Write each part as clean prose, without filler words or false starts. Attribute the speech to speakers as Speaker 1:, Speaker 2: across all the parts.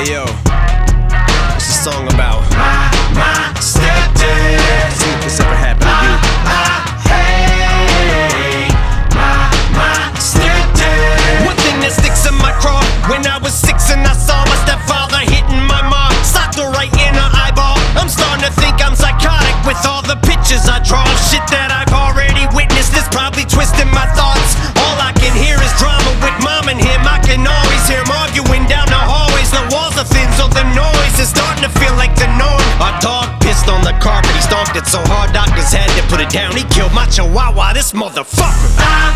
Speaker 1: Hey yo, it's a song about
Speaker 2: my stepdad.
Speaker 1: See if this ever happened to you.
Speaker 2: Hey, my stepdad.
Speaker 3: One thing that sticks in my craw, when I was 6 and I saw my stepfather hitting my mom, socked her right in her eyeball. I'm starting to think I'm psychotic with all the pictures I draw of shit that I've already witnessed. It's probably twisting my thoughts. All I can hear is drama with mom and him. I can always hear him arguing down the hallways. The walls are thin, so the noise is starting to feel like the norm. Our dog pissed on the carpet. He stomped it so hard doctors had to put it down. He killed my chihuahua, this motherfucker.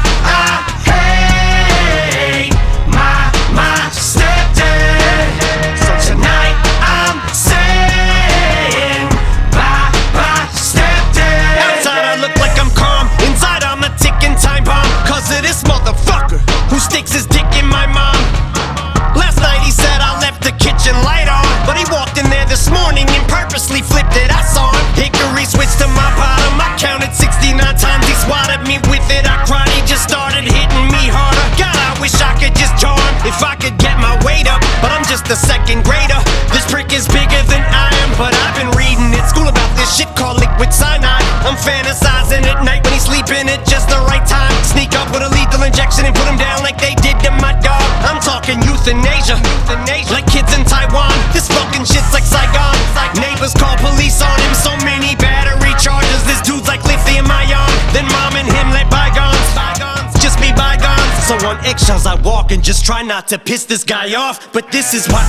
Speaker 2: Hey, my stepdad. So tonight I'm saying bye, stepdad.
Speaker 3: Outside I look like I'm calm, inside I'm a ticking time bomb. Cause of this motherfucker who sticks his dick in my mom. Last night he said I left the kitchen light on, but he walked in there this morning and purposely flipped it. I saw him. Hickory switched to my bottom. I counted 69 times. He swatted me with it. I cried. He just started hitting me harder. God, I wish I could just charm if I could get my weight up, but I'm just a second grader. This prick is bigger than I am, but I've been reading at school about this shit called liquid cyanide. I'm fantasizing at night when he's sleeping at just the right time. Sneak up with a lethal injection and put him down like they did to my dog. I'm talking euthanasia, like kids in Taiwan. This fucking shit's like Saigon. Neighbors call police on him, so many battery charges. This dude's like lithium ion. Then mom and him let bygones just be bygones. So on eggshells I walk and just try not to piss this guy off. But this is why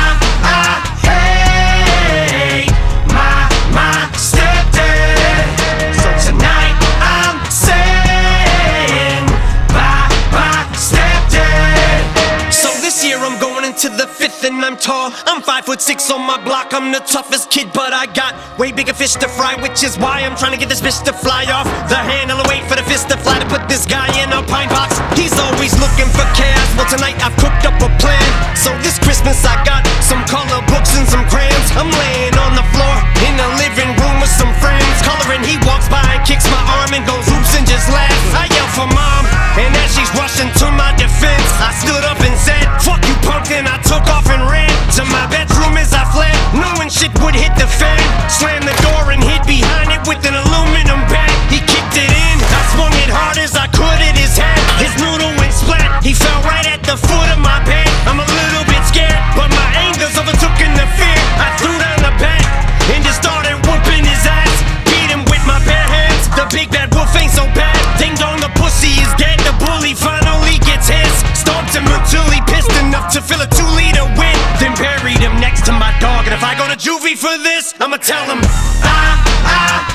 Speaker 2: Hey, my stepdad. So tonight I'm saying bye, stepdad.
Speaker 3: So this year I'm going into the 5th and I'm tall. I'm 5'6" on my block. I'm the toughest kid, but I got way bigger fish to fry, which is why I'm trying to get this bitch to fly off the handle and wait for the fist to fly to put this guy in a pine box. He's always looking for chaos. Well, tonight I've cooked up a plan. So this Christmas I got some color books and some crayons. I'm laying on the floor in the living room with some friends. Coloring, he walks by and kicks my arm and goes oops and just laughs. I yell for mom, and as she's rushing to my defense, I stood up and said, fuck you punk, and I took off and ran to my bedroom as I fled, knowing shit would hit the fan. Slammed the door and hid behind it with an aluminum bag. He kicked it in, I swung it hard as I could at his head. His noodle went splat, he fell right at the foot of my bed. I'm a little bit scared, but my anger's overtook in the fear. I threw down the bat and just started whooping his ass. Beat him with my bare hands, the big bad wolf ain't so bad. Ding dong, the pussy is dead, the bully finally gets his. Stomped him until he pissed enough to fill a 2-liter win. Then buried him next to my dog, and if I go to juvie for this, I'ma tell him